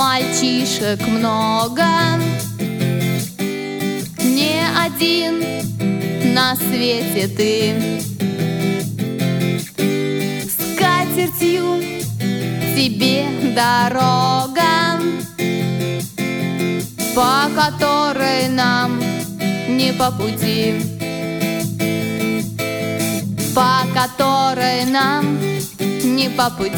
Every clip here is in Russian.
мальчишек много, не один на свете ты. Скатертью тебе дорога, по которой нам не по пути, по которой нам не по пути.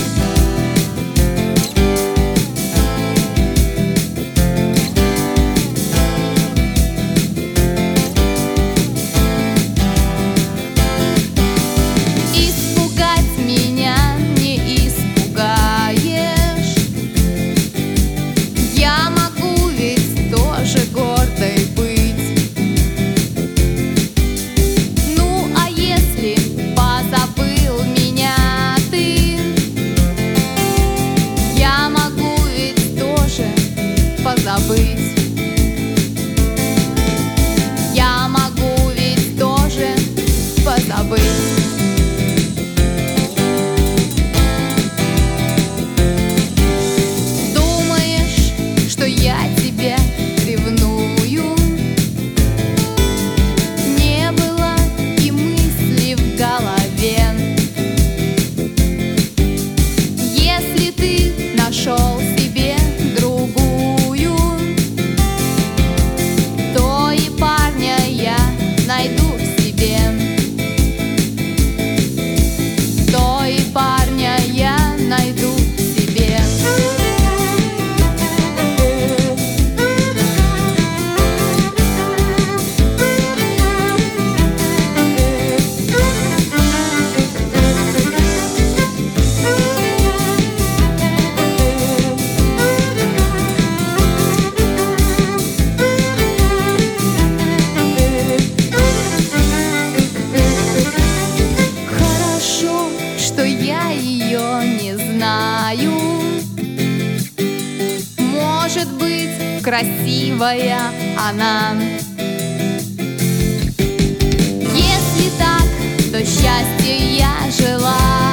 Забыть. Я могу ведь тоже позабыть. Думаешь, что я тебя ревную? Не было и мысли в голове. Если ты нашел себе другую, найду в себе, то и парня я найду в себе. Что я ее не знаю. Может быть, красивая она. Если так, то счастья я желаю.